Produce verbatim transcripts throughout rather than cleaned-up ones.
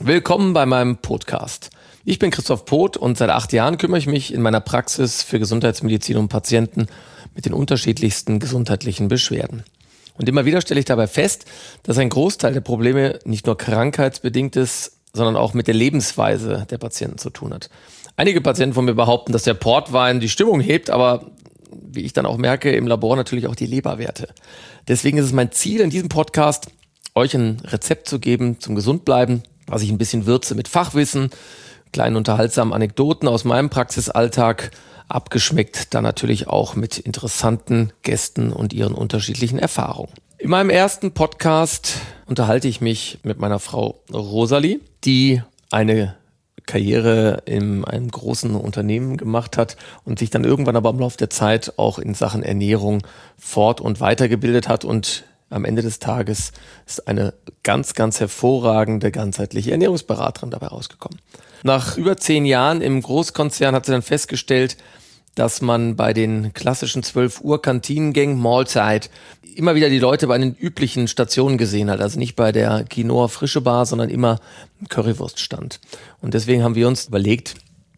Willkommen bei meinem Podcast. Ich bin Christoph Poth und seit acht Jahren kümmere ich mich in meiner Praxis für Gesundheitsmedizin um Patienten mit den unterschiedlichsten gesundheitlichen Beschwerden. Und immer wieder stelle ich dabei fest, dass ein Großteil der Probleme nicht nur krankheitsbedingt ist, sondern auch mit der Lebensweise der Patienten zu tun hat. Einige Patienten von mir behaupten, dass der Portwein die Stimmung hebt, aber wie ich dann auch merke, im Labor natürlich auch die Leberwerte. Deswegen ist es mein Ziel in diesem Podcast, euch ein Rezept zu geben zum Gesundbleiben, was ich ein bisschen würze mit Fachwissen, kleinen unterhaltsamen Anekdoten aus meinem Praxisalltag, abgeschmeckt dann natürlich auch mit interessanten Gästen und ihren unterschiedlichen Erfahrungen. In meinem ersten Podcast unterhalte ich mich mit meiner Frau Rosalie, die eine Karriere in einem großen Unternehmen gemacht hat und sich dann irgendwann aber im Laufe der Zeit auch in Sachen Ernährung fort- und weitergebildet hat und am Ende des Tages ist eine ganz, ganz hervorragende ganzheitliche Ernährungsberaterin dabei rausgekommen. Nach über zehn Jahren im Großkonzern hat sie dann festgestellt, dass man bei den klassischen zwölf Uhr Kantinengängen, Mahlzeit, immer wieder die Leute bei den üblichen Stationen gesehen hat. Also nicht bei der Quinoa Frische Bar, sondern immer im Currywurststand. Und deswegen haben wir uns überlegt,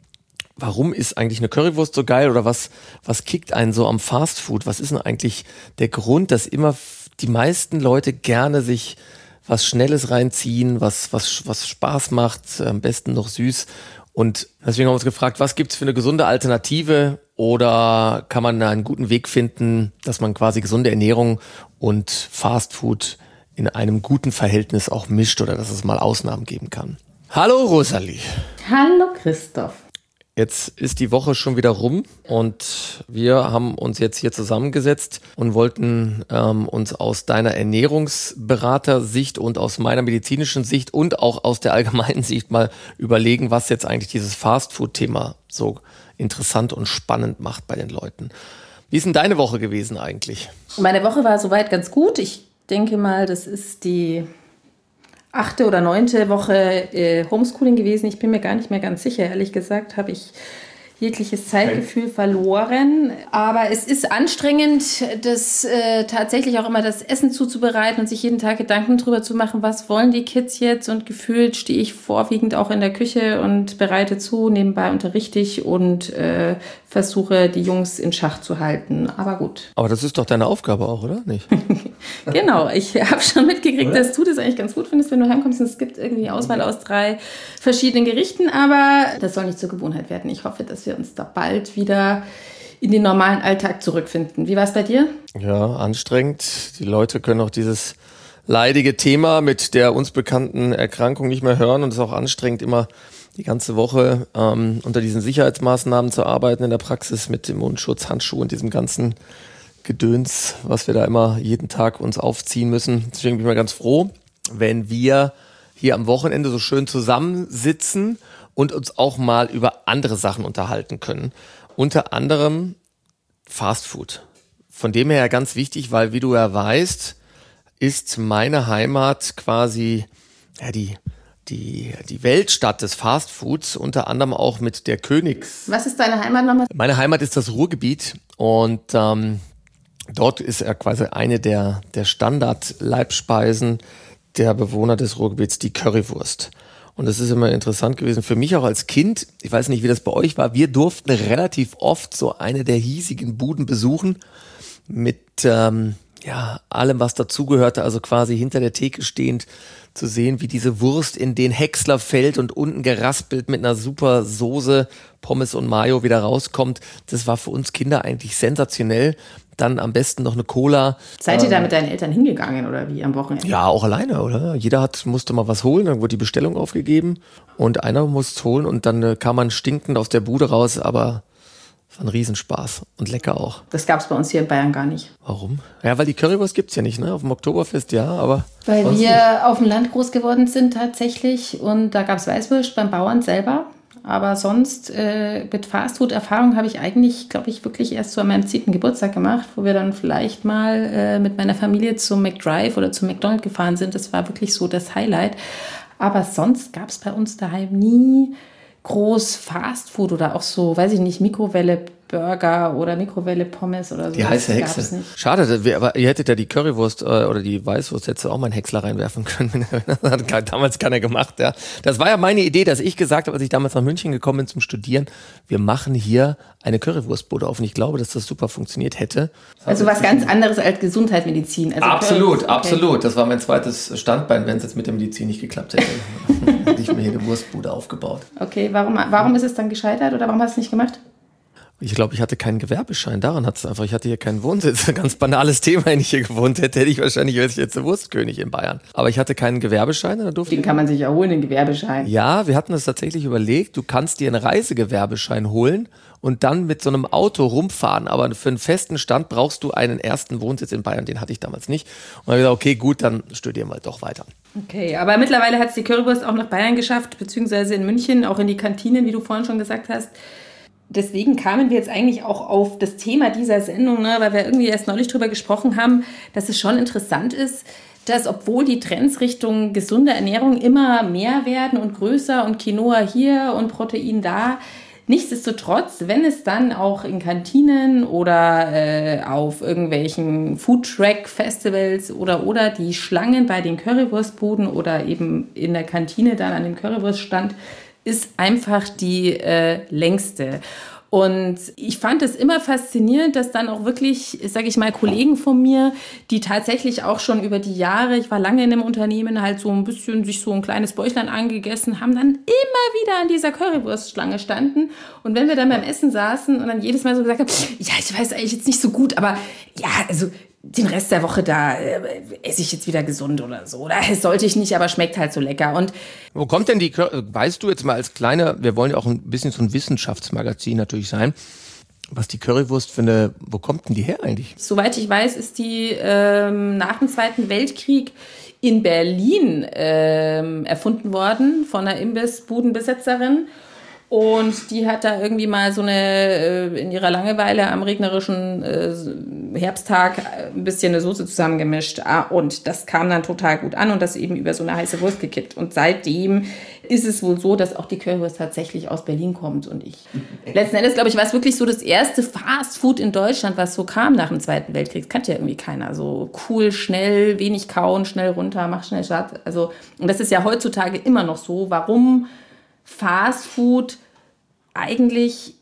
warum ist eigentlich eine Currywurst so geil oder was, was kickt einen so am Fastfood? Was ist denn eigentlich der Grund, dass immer die meisten Leute gerne sich was Schnelles reinziehen, was, was, was Spaß macht, am besten noch süß. Und deswegen haben wir uns gefragt, was gibt's für eine gesunde Alternative oder kann man da einen guten Weg finden, dass man quasi gesunde Ernährung und Fastfood in einem guten Verhältnis auch mischt oder dass es mal Ausnahmen geben kann. Hallo Rosalie. Hallo Christoph. Jetzt ist die Woche schon wieder rum und wir haben uns jetzt hier zusammengesetzt und wollten ähm, uns aus deiner Ernährungsberatersicht und aus meiner medizinischen Sicht und auch aus der allgemeinen Sicht mal überlegen, was jetzt eigentlich dieses Fastfood-Thema so interessant und spannend macht bei den Leuten. Wie ist denn deine Woche gewesen eigentlich? Meine Woche war soweit ganz gut. Ich denke mal, das ist die achte oder neunte Woche äh, Homeschooling gewesen. Ich bin mir gar nicht mehr ganz sicher. Ehrlich gesagt habe ich jegliches Zeitgefühl verloren. Aber es ist anstrengend, das äh, tatsächlich auch immer das Essen zuzubereiten und sich jeden Tag Gedanken drüber zu machen, was wollen die Kids jetzt? Und gefühlt stehe ich vorwiegend auch in der Küche und bereite zu, nebenbei unterrichte ich und äh, versuche, die Jungs in Schach zu halten. Aber gut. Aber das ist doch deine Aufgabe auch, oder? Nicht? Genau, ich habe schon mitgekriegt, oder? Dass du das eigentlich ganz gut findest, wenn du heimkommst und es gibt irgendwie Auswahl aus drei verschiedenen Gerichten, aber das soll nicht zur Gewohnheit werden. Ich hoffe, dass wir uns da bald wieder in den normalen Alltag zurückfinden. Wie war es bei dir? Ja, anstrengend. Die Leute können auch dieses leidige Thema mit der uns bekannten Erkrankung nicht mehr hören und es ist auch anstrengend, immer die ganze Woche ähm, unter diesen Sicherheitsmaßnahmen zu arbeiten in der Praxis mit dem Mundschutz, Handschuh und diesem ganzen Gedöns, was wir da immer jeden Tag uns aufziehen müssen. Deswegen bin ich mal ganz froh, wenn wir hier am Wochenende so schön zusammensitzen und uns auch mal über andere Sachen unterhalten können. Unter anderem Fastfood. Von dem her ganz wichtig, weil wie du ja weißt, ist meine Heimat quasi ja, die, die, die Weltstadt des Fastfoods, unter anderem auch mit der Königs... Was ist deine Heimat nochmal? Meine Heimat ist das Ruhrgebiet und ähm, dort ist er quasi eine der, der Standard-Leibspeisen der Bewohner des Ruhrgebiets, die Currywurst. Und das ist immer interessant gewesen für mich auch als Kind. Ich weiß nicht, wie das bei euch war. Wir durften relativ oft so eine der hiesigen Buden besuchen mit ähm, ja allem, was dazugehörte. Also quasi hinter der Theke stehend zu sehen, wie diese Wurst in den Häcksler fällt und unten geraspelt mit einer super Soße, Pommes und Mayo wieder rauskommt. Das war für uns Kinder eigentlich sensationell. Dann am besten noch eine Cola. Seid ihr da mit deinen Eltern hingegangen oder wie am Wochenende? Ja, auch alleine, oder? Jeder hat, musste mal was holen, dann wurde die Bestellung aufgegeben und einer musste holen und dann äh, kam man stinkend aus der Bude raus, aber es war ein Riesenspaß und lecker auch. Das gab es bei uns hier in Bayern gar nicht. Warum? Ja, weil die Currywurst gibt's ja nicht, ne? Auf dem Oktoberfest ja, aber... Weil wir nicht. Auf dem Land groß geworden sind tatsächlich und da gab es Weißwurst beim Bauern selber. Aber sonst äh, mit Fastfood-Erfahrung habe ich eigentlich, glaube ich, wirklich erst so an meinem zehnten Geburtstag gemacht, wo wir dann vielleicht mal äh, mit meiner Familie zum McDrive oder zum McDonald's gefahren sind. Das war wirklich so das Highlight. Aber sonst gab es bei uns daheim nie groß Fastfood oder auch so, weiß ich nicht, Mikrowelle Burger oder Mikrowelle Pommes oder so. Die heiße Hexe. Nicht. Schade, aber ihr hättet ja die Currywurst äh, oder die Weißwurst hättest du auch mal einen Häcksler reinwerfen können. Das hat damals keiner gemacht. Ja. Das war ja meine Idee, dass ich gesagt habe, als ich damals nach München gekommen bin zum Studieren, wir machen hier eine Currywurstbude auf. Und ich glaube, dass das super funktioniert hätte. Also was ganz anderes als Gesundheitsmedizin. Also absolut, okay. absolut. Das war mein zweites Standbein, wenn es jetzt mit der Medizin nicht geklappt hätte. Hätte ich mir hier eine Wurstbude aufgebaut. Okay, warum, warum ist es dann gescheitert oder warum hast du es nicht gemacht? Ich glaube, ich hatte keinen Gewerbeschein. Daran hat es einfach. Ich hatte hier keinen Wohnsitz. Ein ganz banales Thema. Wenn ich hier gewohnt hätte, hätte ich wahrscheinlich wäre ich jetzt der Wurstkönig in Bayern. Aber ich hatte keinen Gewerbeschein. Und dann durfte Den kann man sich ja holen, den Gewerbeschein. Ja, wir hatten das tatsächlich überlegt. Du kannst dir einen Reisegewerbeschein holen und dann mit so einem Auto rumfahren. Aber für einen festen Stand brauchst du einen ersten Wohnsitz in Bayern. Den hatte ich damals nicht. Und dann habe ich gesagt, okay, gut, dann studieren wir doch weiter. Okay, aber mittlerweile hat es die Currywurst auch nach Bayern geschafft, beziehungsweise in München, auch in die Kantinen, wie du vorhin schon gesagt hast. Deswegen kamen wir jetzt eigentlich auch auf das Thema dieser Sendung, ne, weil wir irgendwie erst neulich drüber gesprochen haben, dass es schon interessant ist, dass obwohl die Trends Richtung gesunde Ernährung immer mehr werden und größer und Quinoa hier und Protein da, nichtsdestotrotz, wenn es dann auch in Kantinen oder äh, auf irgendwelchen Food-Track-Festivals oder oder die Schlangen bei den Currywurstbuden oder eben in der Kantine dann an dem Currywurststand ist einfach die äh, längste. Und ich fand es immer faszinierend, dass dann auch wirklich, sage ich mal, Kollegen von mir, die tatsächlich auch schon über die Jahre, ich war lange in einem Unternehmen, halt so ein bisschen sich so ein kleines Bäuchlein angegessen haben, dann immer wieder an dieser Currywurstschlange standen. Und wenn wir dann beim Essen saßen und dann jedes Mal so gesagt haben, ja, ich weiß eigentlich jetzt nicht so gut, aber ja, also den Rest der Woche, da äh, esse ich jetzt wieder gesund oder so. Oder sollte ich nicht, aber schmeckt halt so lecker. Und wo kommt denn die, weißt du jetzt mal als kleiner, wir wollen ja auch ein bisschen so ein Wissenschaftsmagazin natürlich sein, was die Currywurst für eine, wo kommt denn die her eigentlich? Soweit ich weiß, ist die ähm, nach dem Zweiten Weltkrieg in Berlin ähm, erfunden worden von einer Imbissbudenbesitzerin. Und die hat da irgendwie mal so eine, in ihrer Langeweile am regnerischen äh, Herbsttag ein bisschen eine Soße zusammengemischt. Ah, und das kam dann total gut an und das eben über so eine heiße Wurst gekippt. Und seitdem ist es wohl so, dass auch die Currywurst tatsächlich aus Berlin kommt. Und ich, letzten Endes, glaube ich, war es wirklich so das erste Fastfood in Deutschland, was so kam nach dem Zweiten Weltkrieg. Das kannte ja irgendwie keiner. So cool, schnell, wenig kauen, schnell runter, mach schnell satt. Also, und das ist ja heutzutage immer noch so. Warum Fastfood eigentlich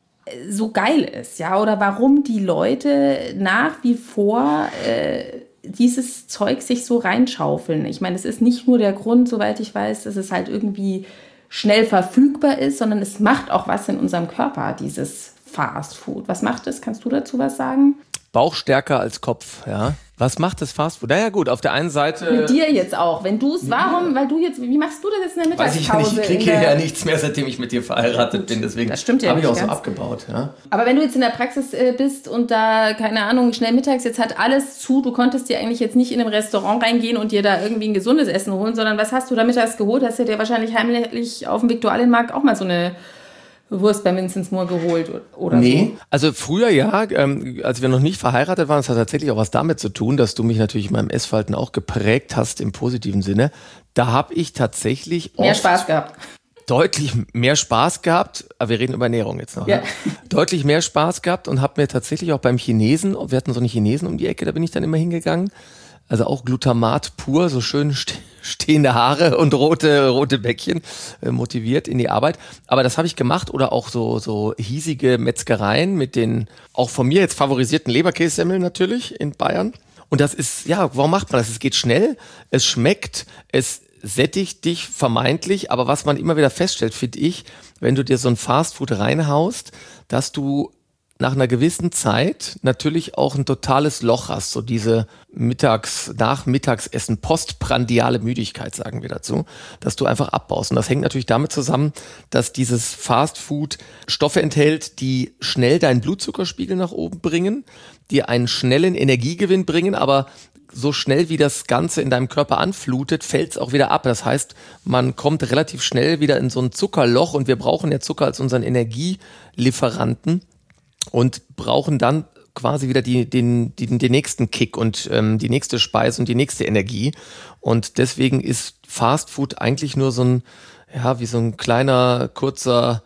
so geil ist, ja, oder warum die Leute nach wie vor äh, dieses Zeug sich so reinschaufeln. Ich meine, es ist nicht nur der Grund, soweit ich weiß, dass es halt irgendwie schnell verfügbar ist, sondern es macht auch was in unserem Körper, dieses Fastfood. Was macht es? Kannst du dazu was sagen? Bauch stärker als Kopf, ja. Was macht das Fastfood? Naja gut, auf der einen Seite... Mit dir jetzt auch. Wenn du es, warum, weil du jetzt, wie machst du das jetzt in der Mittagspause? Weiß ich nicht, ich kriege hier ja nichts mehr, seitdem ich mit dir verheiratet bin, deswegen das stimmt ja habe ich auch ganz. so abgebaut. Ja. Aber wenn du jetzt in der Praxis äh, bist und da, keine Ahnung, schnell mittags, jetzt hat alles zu, du konntest dir eigentlich jetzt nicht in ein Restaurant reingehen und dir da irgendwie ein gesundes Essen holen, sondern was hast du da mittags geholt? Hast du dir wahrscheinlich heimlich auf dem Viktualienmarkt auch mal so eine Wurst bei Vincent's Moor geholt oder nee, so? Also früher ja, ähm, als wir noch nicht verheiratet waren, das hat tatsächlich auch was damit zu tun, dass du mich natürlich in meinem Essverhalten auch geprägt hast im positiven Sinne. Da habe ich tatsächlich mehr Spaß gehabt. Deutlich mehr Spaß gehabt, aber wir reden über Ernährung jetzt noch, ja. ne? Deutlich mehr Spaß gehabt und habe mir tatsächlich auch beim Chinesen, wir hatten so einen Chinesen um die Ecke, da bin ich dann immer hingegangen, also auch Glutamat pur, so schön stehende Haare und rote rote Bäckchen, äh, motiviert in die Arbeit. Aber das habe ich gemacht oder auch so so hiesige Metzgereien mit den auch von mir jetzt favorisierten Leberkässemmeln natürlich in Bayern. Und das ist, ja, warum macht man das? Es geht schnell, es schmeckt, es sättigt dich vermeintlich, aber was man immer wieder feststellt, finde ich, wenn du dir so ein Fastfood reinhaust, dass du nach einer gewissen Zeit natürlich auch ein totales Loch hast, so diese Mittags-, Nachmittagsessen, postprandiale Müdigkeit, sagen wir dazu, dass du einfach abbaust. Und das hängt natürlich damit zusammen, dass dieses Fastfood Stoffe enthält, die schnell deinen Blutzuckerspiegel nach oben bringen, die einen schnellen Energiegewinn bringen, aber so schnell wie das Ganze in deinem Körper anflutet, fällt es auch wieder ab. Das heißt, man kommt relativ schnell wieder in so ein Zuckerloch und wir brauchen ja Zucker als unseren Energielieferanten und brauchen dann quasi wieder die, den, den, den nächsten Kick und ähm, die nächste Speise und die nächste Energie. Und deswegen ist Fast Food eigentlich nur so ein, ja, wie so ein kleiner, kurzer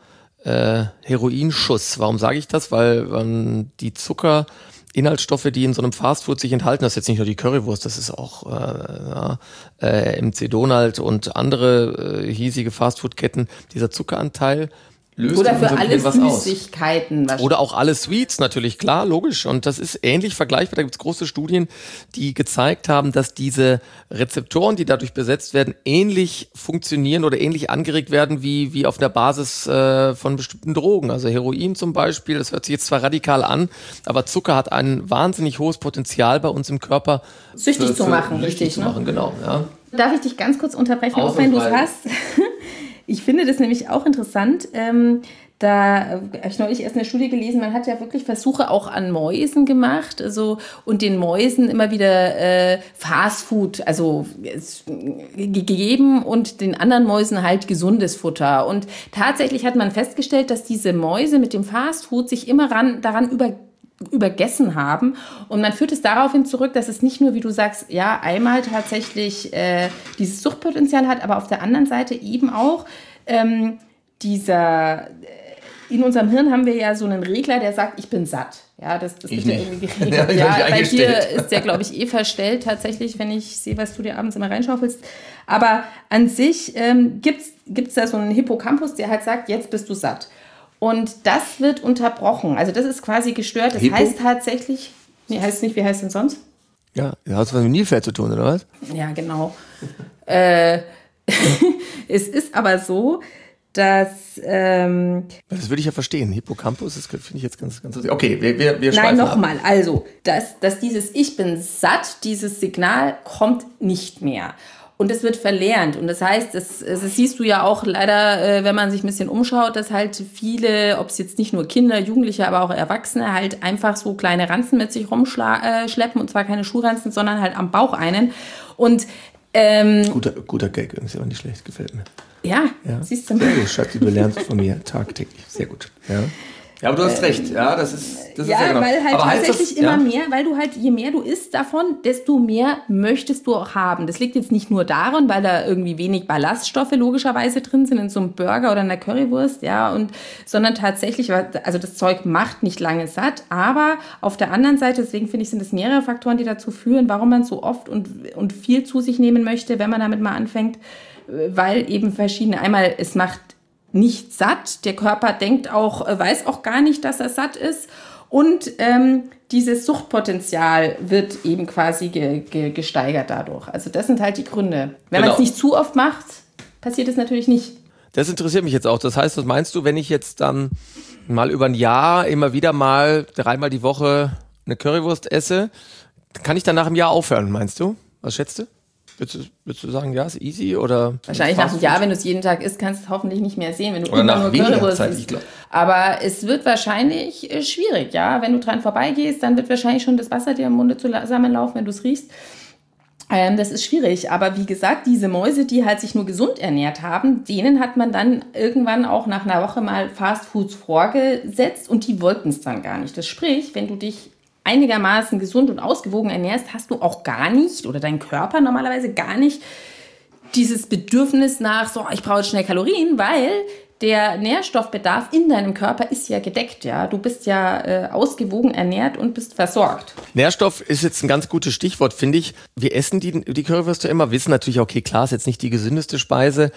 äh, Heroinschuss. Warum sage ich das? Weil ähm, die Zuckerinhaltsstoffe, die in so einem Fastfood sich enthalten, das ist jetzt nicht nur die Currywurst, das ist auch äh, ja, äh, M C Donald und andere äh, hiesige Fastfood-Ketten, dieser Zuckeranteil löst oder für alle was aus. Süßigkeiten. Oder auch alle Sweets, natürlich, klar, logisch. Und das ist ähnlich vergleichbar. Da gibt es große Studien, die gezeigt haben, dass diese Rezeptoren, die dadurch besetzt werden, ähnlich funktionieren oder ähnlich angeregt werden wie, wie auf der Basis äh, von bestimmten Drogen. Also Heroin zum Beispiel, das hört sich jetzt zwar radikal an, aber Zucker hat ein wahnsinnig hohes Potenzial bei uns im Körper. Süchtig für, zu machen, süchtig richtig, zu ne? machen, genau. Ja. Darf ich dich ganz kurz unterbrechen, auch wenn du es hast? Ich finde das nämlich auch interessant. Ähm, da habe ich neulich erst eine Studie gelesen, man hat ja wirklich Versuche auch an Mäusen gemacht, also, und den Mäusen immer wieder äh, Fastfood, also es, gegeben und den anderen Mäusen halt gesundes Futter. Und tatsächlich hat man festgestellt, dass diese Mäuse mit dem Fastfood sich immer ran, daran über übergessen haben. Und man führt es daraufhin zurück, dass es nicht nur, wie du sagst, ja, einmal tatsächlich äh, dieses Suchtpotenzial hat, aber auf der anderen Seite eben auch ähm, dieser, in unserem Hirn haben wir ja so einen Regler, der sagt, ich bin satt. Ja, das, das wird ja irgendwie geregelt. Ja, ja, bei dir ist der, glaube ich, eh verstellt tatsächlich, wenn ich sehe, was du dir abends immer reinschaufelst. Aber an sich ähm, gibt es da so einen Hippocampus, der halt sagt, jetzt bist du satt. Und das wird unterbrochen. Also das ist quasi gestört. Das Hippo? heißt tatsächlich, nee, heißt nicht, wie heißt denn sonst? Ja, hat was mit Nilpferd zu tun, oder was? Ja, genau. äh, es ist aber so, dass... Ähm, das würde ich ja verstehen. Hippocampus, das finde ich jetzt ganz, ganz... Okay, wir, wir, wir Nein, nochmal. Also, dass, dass dieses Ich bin satt, dieses Signal kommt nicht mehr. Und es wird verlernt. Und das heißt, das, das siehst du ja auch leider, wenn man sich ein bisschen umschaut, dass halt viele, ob es jetzt nicht nur Kinder, Jugendliche, aber auch Erwachsene, halt einfach so kleine Ranzen mit sich rumschleppen. Und zwar keine Schuhranzen, sondern halt am Bauch einen. Und ähm, guter, guter Gag, ist aber nicht schlecht, gefällt mir. Ja, ja. Siehst du mal. Sehr gut, Schatzi, du lernst von mir tagtäglich. Sehr gut, ja. Ja, aber du hast recht, ja, das ist, das ja, ist ja genau. weil halt aber tatsächlich das, immer ja? mehr, weil du halt, je mehr du isst davon, desto mehr möchtest du auch haben. Das liegt jetzt nicht nur daran, weil da irgendwie wenig Ballaststoffe logischerweise drin sind in so einem Burger oder in der Currywurst, ja, und, sondern tatsächlich, also das Zeug macht nicht lange satt, aber auf der anderen Seite, deswegen finde ich, sind es mehrere Faktoren, die dazu führen, warum man so oft und, und viel zu sich nehmen möchte, wenn man damit mal anfängt, weil eben verschiedene, einmal, es macht nicht satt. Der Körper denkt auch, weiß auch gar nicht, dass er satt ist. Und ähm, dieses Suchtpotenzial wird eben quasi ge- ge- gesteigert dadurch. Also das sind halt die Gründe. Wenn genau. man es nicht zu oft macht, passiert es natürlich nicht. Das interessiert mich jetzt auch. Das heißt, was meinst du, wenn ich jetzt dann mal über ein Jahr immer wieder mal dreimal die Woche eine Currywurst esse, kann ich dann nach einem Jahr aufhören, meinst du? Was schätzt du? Würdest du, würdest du sagen, ja, ist easy oder? Wahrscheinlich nach einem Jahr, wenn du es jeden Tag isst, kannst du es hoffentlich nicht mehr sehen, wenn du immer nur Currywurst isst. Aber es wird wahrscheinlich äh, schwierig, ja. Wenn du dran vorbeigehst, dann wird wahrscheinlich schon das Wasser dir im Munde zusammenlaufen, wenn du es riechst. Ähm, das ist schwierig. Aber wie gesagt, diese Mäuse, die halt sich nur gesund ernährt haben, denen hat man dann irgendwann auch nach einer Woche mal Fastfoods vorgesetzt und die wollten es dann gar nicht. Das sprich, wenn du dich einigermaßen gesund und ausgewogen ernährst, hast du auch gar nicht, oder dein Körper normalerweise gar nicht, dieses Bedürfnis nach, so, ich brauche schnell Kalorien, weil der Nährstoffbedarf in deinem Körper ist ja gedeckt, ja. Du bist ja äh, ausgewogen ernährt und bist versorgt. Nährstoff ist jetzt ein ganz gutes Stichwort, finde ich. Wir essen die, die Currywürste immer, wissen natürlich, okay, klar, ist jetzt nicht die gesündeste Speise,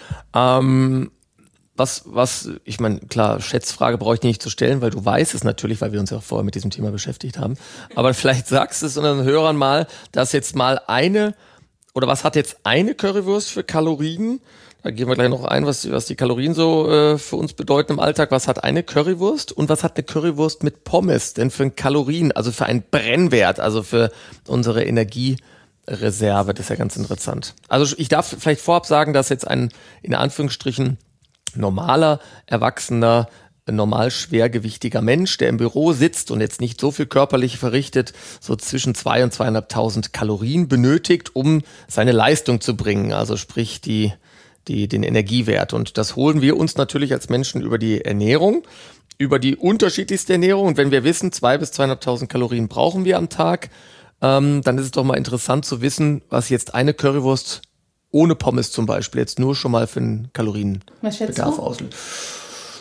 ähm, Was, was, ich meine, klar, Schätzfrage brauche ich dir nicht zu stellen, weil du weißt es natürlich, weil wir uns ja auch vorher mit diesem Thema beschäftigt haben. Aber vielleicht sagst du es unseren Hörern mal, dass jetzt mal eine, oder was hat jetzt eine Currywurst für Kalorien? Da gehen wir gleich noch ein, was, was die Kalorien so äh, für uns bedeuten im Alltag. Was hat eine Currywurst und was hat eine Currywurst mit Pommes denn für ein Kalorien, also für einen Brennwert, also für unsere Energiereserve? Das ist ja ganz interessant. Also ich darf vielleicht vorab sagen, dass jetzt ein, in Anführungsstrichen, normaler, erwachsener, normal schwergewichtiger Mensch, der im Büro sitzt und jetzt nicht so viel körperlich verrichtet, so zwischen zwei und zweieinhalbtausend Kalorien benötigt, um seine Leistung zu bringen, also sprich die, die, den Energiewert. Und das holen wir uns natürlich als Menschen über die Ernährung, über die unterschiedlichste Ernährung. Und wenn wir wissen, zwei bis zweieinhalbtausend Kalorien brauchen wir am Tag, ähm, dann ist es doch mal interessant zu wissen, was jetzt eine Currywurst ohne Pommes zum Beispiel jetzt nur schon mal für einen Kalorienbedarf auslöst.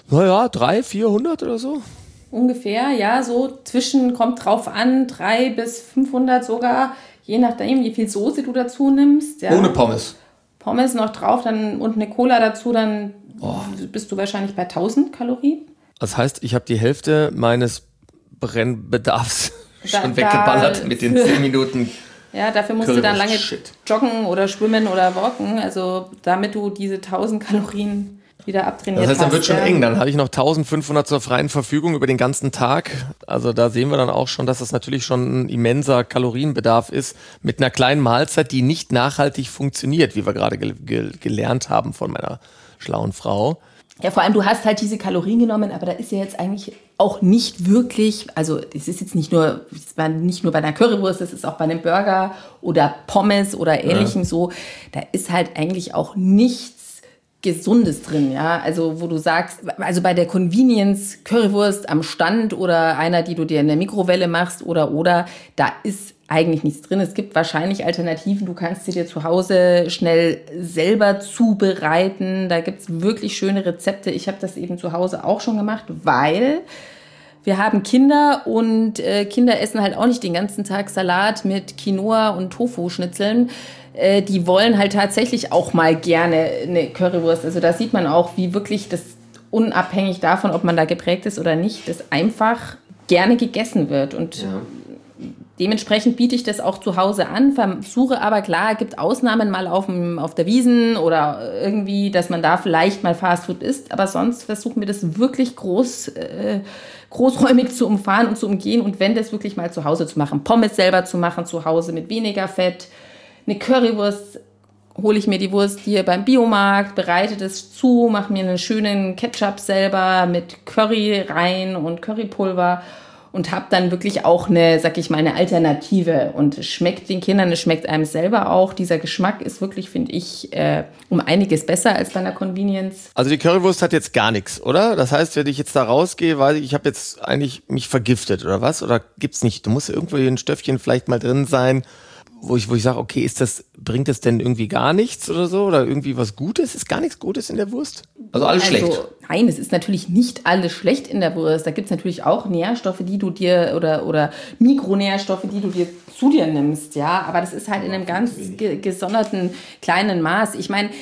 Naja, dreihundert, vierhundert oder so. Ungefähr, ja, so zwischen, kommt drauf an, dreihundert bis fünfhundert sogar, je nachdem, wie viel Soße du dazu nimmst. Ja. Ohne Pommes. Pommes noch drauf dann und eine Cola dazu, dann oh. bist du wahrscheinlich bei tausend Kalorien. Das heißt, ich habe die Hälfte meines Brennbedarfs da, schon weggeballert mit den zehn Minuten. Ja, dafür musst du dann lange Shit. joggen oder schwimmen oder walken, also damit du diese tausend Kalorien wieder abtrainiert hast. Das heißt, dann wird schon ja. eng. Dann habe ich noch eintausendfünfhundert zur freien Verfügung über den ganzen Tag. Also da sehen wir dann auch schon, dass das natürlich schon ein immenser Kalorienbedarf ist mit einer kleinen Mahlzeit, die nicht nachhaltig funktioniert, wie wir gerade ge- ge- gelernt haben von meiner schlauen Frau. Ja, vor allem, du hast halt diese Kalorien genommen, aber da ist ja jetzt eigentlich auch nicht wirklich, also es ist jetzt nicht nur, nicht nur bei einer Currywurst, das ist auch bei einem Burger oder Pommes oder Ähnlichem ja. so, da ist halt eigentlich auch nichts Gesundes drin, ja, also wo du sagst, also bei der Convenience Currywurst am Stand oder einer, die du dir in der Mikrowelle machst oder oder, da ist eigentlich nichts drin. Es gibt wahrscheinlich Alternativen, du kannst sie dir zu Hause schnell selber zubereiten, da gibt's wirklich schöne Rezepte. Ich habe das eben zu Hause auch schon gemacht, weil wir haben Kinder und äh, Kinder essen halt auch nicht den ganzen Tag Salat mit Quinoa und Tofu-Schnitzeln. Äh, die wollen halt tatsächlich auch mal gerne eine Currywurst. Also da sieht man auch, wie wirklich das unabhängig davon, ob man da geprägt ist oder nicht, das einfach gerne gegessen wird. Und ja. dementsprechend biete ich das auch zu Hause an, versuche aber, klar, es gibt Ausnahmen mal auf, dem, auf der Wiesn oder irgendwie, dass man da vielleicht mal Fastfood isst, aber sonst versuchen wir das wirklich groß, äh, großräumig zu umfahren und zu umgehen und wenn das wirklich mal zu Hause zu machen, Pommes selber zu machen zu Hause mit weniger Fett, eine Currywurst, hole ich mir die Wurst hier beim Biomarkt, bereite das zu, mache mir einen schönen Ketchup selber mit Curry rein und Currypulver und habe dann wirklich auch eine, sag ich mal, eine Alternative und es schmeckt den Kindern, es schmeckt einem selber auch. Dieser Geschmack ist wirklich, finde ich, äh, um einiges besser als bei einer Convenience. Also die Currywurst hat jetzt gar nichts, oder? Das heißt, wenn ich jetzt da rausgehe, weiß ich, ich habe jetzt eigentlich mich vergiftet oder was? Oder gibt's nicht? Da muss irgendwo ein Stöffchen vielleicht mal drin sein, wo ich, wo ich sage, okay, ist das, bringt das denn irgendwie gar nichts oder so? Oder irgendwie was Gutes? Ist gar nichts Gutes in der Wurst? Also alles also, schlecht? Nein, es ist natürlich nicht alles schlecht in der Wurst. Da gibt es natürlich auch Nährstoffe, die du dir, oder, oder Mikronährstoffe, die du dir zu dir nimmst, ja. Aber das ist halt in einem ganz ge- gesonderten kleinen Maß. Ich meine,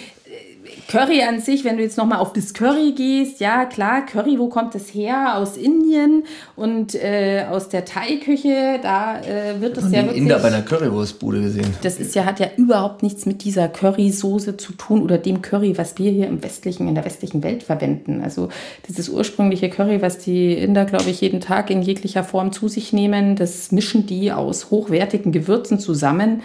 Curry an sich, wenn du jetzt nochmal auf das Curry gehst, ja klar, Curry, wo kommt das her? Aus Indien und äh, aus der Thai-Küche, da äh, wird das ja wirklich... Inder bei einer Currywurstbude gesehen. Das ist ja, hat ja überhaupt nichts mit dieser Currysoße zu tun oder dem Curry, was wir hier im westlichen, in der westlichen Welt verwenden. Also dieses ursprüngliche Curry, was die Inder, glaube ich, jeden Tag in jeglicher Form zu sich nehmen, das mischen die aus hochwertigen Gewürzen zusammen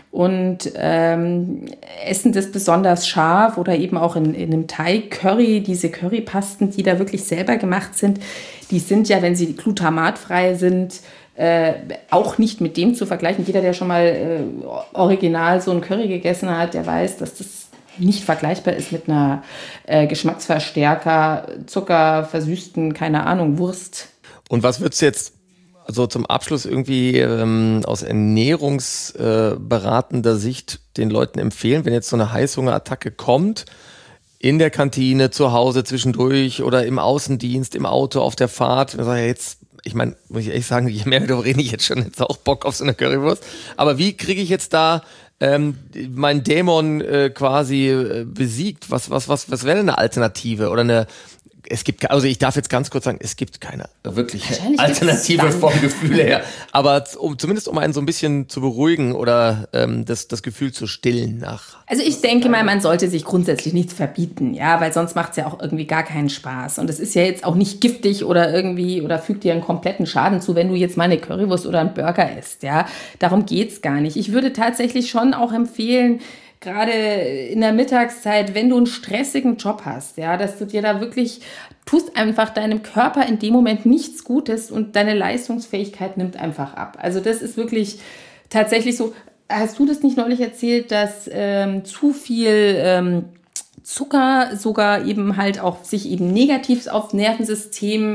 und ähm, essen das besonders scharf oder eben auch in, in einem Thai-Curry, diese Currypasten, die da wirklich selber gemacht sind, die sind ja, wenn sie glutamatfrei sind, äh, auch nicht mit dem zu vergleichen. Jeder, der schon mal äh, original so ein Curry gegessen hat, der weiß, dass das nicht vergleichbar ist mit einer äh, Geschmacksverstärker, Zucker, versüßten, keine Ahnung, Wurst. Und was würdest du jetzt also zum Abschluss irgendwie ähm, aus ernährungsberatender äh, Sicht den Leuten empfehlen, wenn jetzt so eine Heißhungerattacke kommt, in der Kantine, zu Hause, zwischendurch oder im Außendienst, im Auto, auf der Fahrt. Ich sage ja jetzt, ich meine, muss ich ehrlich sagen, je mehr darüber rede ich jetzt schon, jetzt auch Bock auf so eine Currywurst. Aber wie kriege ich jetzt da ähm, meinen Dämon äh, quasi äh, besiegt? Was, was, was, was wäre denn eine Alternative oder eine Es gibt, also ich darf jetzt ganz kurz sagen, es gibt keine wirklich Alternative vom Gefühl her. Aber um, zumindest um einen so ein bisschen zu beruhigen oder ähm, das, das Gefühl zu stillen nach. Also ich denke mal, man sollte sich grundsätzlich nichts verbieten, ja, weil sonst macht es ja auch irgendwie gar keinen Spaß. Und es ist ja jetzt auch nicht giftig oder irgendwie oder fügt dir einen kompletten Schaden zu, wenn du jetzt mal eine Currywurst oder einen Burger isst, ja. Darum geht's gar nicht. Ich würde tatsächlich schon auch empfehlen, gerade in der Mittagszeit, wenn du einen stressigen Job hast, ja, dass du dir da wirklich, tust einfach deinem Körper in dem Moment nichts Gutes und deine Leistungsfähigkeit nimmt einfach ab. Also das ist wirklich tatsächlich so. Hast du das nicht neulich erzählt, dass ähm, zu viel ähm, Zucker sogar eben halt auch sich eben negativ aufs Nervensystem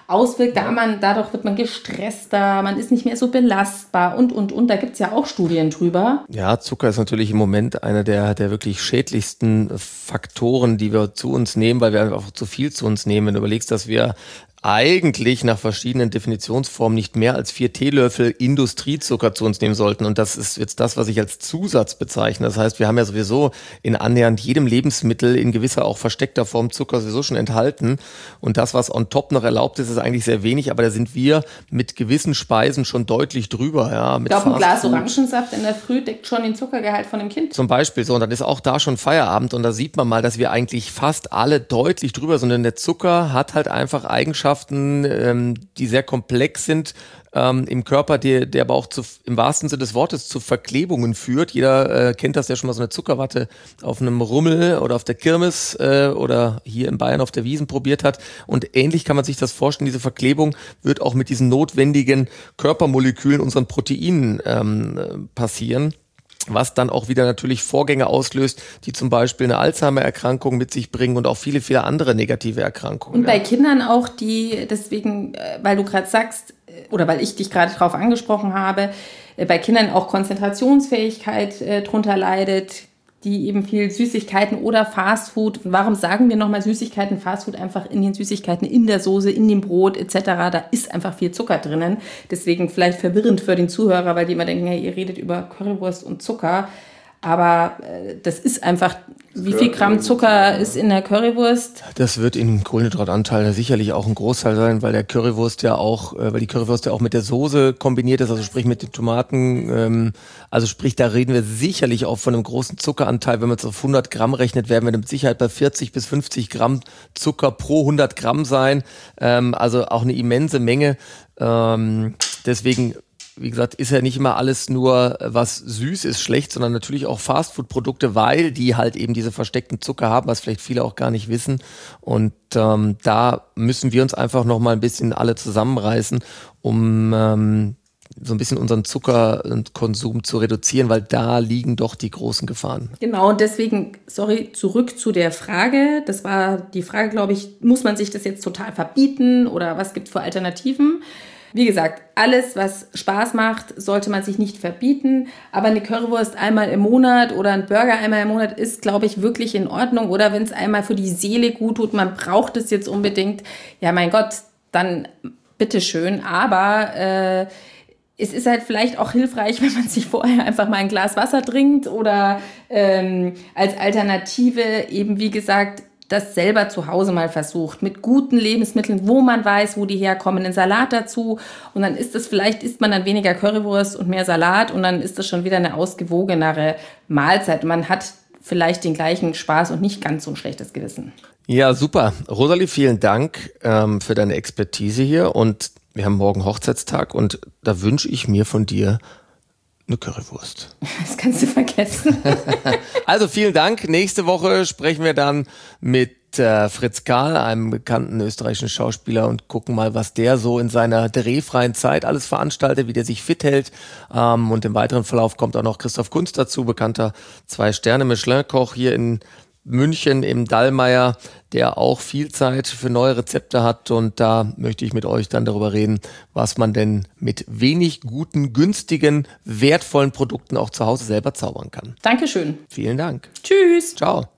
auswirkt. Da man, dadurch wird man gestresster, man ist nicht mehr so belastbar und, und, und. Da gibt es ja auch Studien drüber. Ja, Zucker ist natürlich im Moment einer der, der wirklich schädlichsten Faktoren, die wir zu uns nehmen, weil wir einfach zu viel zu uns nehmen. Wenn du überlegst, dass wir eigentlich nach verschiedenen Definitionsformen nicht mehr als vier Teelöffel Industriezucker zu uns nehmen sollten. Und das ist jetzt das, was ich als Zusatz bezeichne. Das heißt, wir haben ja sowieso in annähernd jedem Lebensmittel in gewisser, auch versteckter Form Zucker sowieso schon enthalten. Und das, was on top noch erlaubt ist, ist eigentlich sehr wenig. Aber da sind wir mit gewissen Speisen schon deutlich drüber. Ja, mit ich glaube, ein Glas Orangensaft in der Früh deckt schon den Zuckergehalt von dem Kind. Zum Beispiel so. Und dann ist auch da schon Feierabend. Und da sieht man mal, dass wir eigentlich fast alle deutlich drüber sind. Denn der Zucker hat halt einfach Eigenschaften, die sehr komplex sind ähm, im Körper, der, der aber auch zu, im wahrsten Sinne des Wortes zu Verklebungen führt. Jeder äh, kennt das, der schon mal so eine Zuckerwatte auf einem Rummel oder auf der Kirmes äh, oder hier in Bayern auf der Wiesn probiert hat. Und ähnlich kann man sich das vorstellen. Diese Verklebung wird auch mit diesen notwendigen Körpermolekülen, unseren Proteinen ähm, passieren. Was dann auch wieder natürlich Vorgänge auslöst, die zum Beispiel eine Alzheimer-Erkrankung mit sich bringen und auch viele, viele andere negative Erkrankungen. Und bei Kindern auch, die deswegen, weil du gerade sagst, oder weil ich dich gerade darauf angesprochen habe, bei Kindern auch Konzentrationsfähigkeit äh, drunter leidet, die eben viel Süßigkeiten oder Fastfood. Warum sagen wir nochmal Süßigkeiten, Fastfood? Einfach in den Süßigkeiten, in der Soße, in dem Brot et cetera. Da ist einfach viel Zucker drinnen. Deswegen vielleicht verwirrend für den Zuhörer, weil die immer denken, hey, ihr redet über Currywurst und Zucker. Aber äh, das ist einfach, wie viel Gramm Zucker ist in der Currywurst? Das wird im Kohlenhydratanteil sicherlich auch ein Großteil sein, weil der Currywurst ja auch, äh, weil die Currywurst ja auch mit der Soße kombiniert ist, also sprich mit den Tomaten. Ähm, also sprich, da reden wir sicherlich auch von einem großen Zuckeranteil. Wenn man es auf hundert Gramm rechnet, werden wir mit Sicherheit bei vierzig bis fünfzig Gramm Zucker pro hundert Gramm sein. Ähm, also auch eine immense Menge. Ähm, deswegen, wie gesagt, ist ja nicht immer alles nur, was süß ist, schlecht, sondern natürlich auch Fastfood-Produkte, weil die halt eben diese versteckten Zucker haben, was vielleicht viele auch gar nicht wissen. Und ähm, da müssen wir uns einfach noch mal ein bisschen alle zusammenreißen, um ähm, so ein bisschen unseren Zuckerkonsum zu reduzieren, weil da liegen doch die großen Gefahren. Genau, und deswegen, sorry, zurück zu der Frage. Das war die Frage, glaube ich, muss man sich das jetzt total verbieten oder was gibt es für Alternativen? Wie gesagt, alles, was Spaß macht, sollte man sich nicht verbieten. Aber eine Currywurst einmal im Monat oder ein Burger einmal im Monat ist, glaube ich, wirklich in Ordnung. Oder wenn es einmal für die Seele gut tut, man braucht es jetzt unbedingt. Ja, mein Gott, dann bitteschön. Aber äh, es ist halt vielleicht auch hilfreich, wenn man sich vorher einfach mal ein Glas Wasser trinkt. Oder ähm, als Alternative eben, wie gesagt, das selber zu Hause mal versucht, mit guten Lebensmitteln, wo man weiß, wo die herkommen, einen Salat dazu und dann ist das, vielleicht isst man dann weniger Currywurst und mehr Salat und dann ist das schon wieder eine ausgewogenere Mahlzeit. Man hat vielleicht den gleichen Spaß und nicht ganz so ein schlechtes Gewissen. Ja, super. Rosalie, vielen Dank ähm, für deine Expertise hier und wir haben morgen Hochzeitstag und da wünsche ich mir von dir eine Currywurst. Das kannst du vergessen. Also vielen Dank. Nächste Woche sprechen wir dann mit äh, Fritz Karl, einem bekannten österreichischen Schauspieler und gucken mal, was der so in seiner drehfreien Zeit alles veranstaltet, wie der sich fit hält. Ähm, und im weiteren Verlauf kommt auch noch Christoph Kunst dazu, bekannter Zwei-Sterne-Michelin-Koch hier in München im Dallmayr, der auch viel Zeit für neue Rezepte hat und da möchte ich mit euch dann darüber reden, was man denn mit wenig guten, günstigen, wertvollen Produkten auch zu Hause selber zaubern kann. Dankeschön. Vielen Dank. Tschüss. Ciao.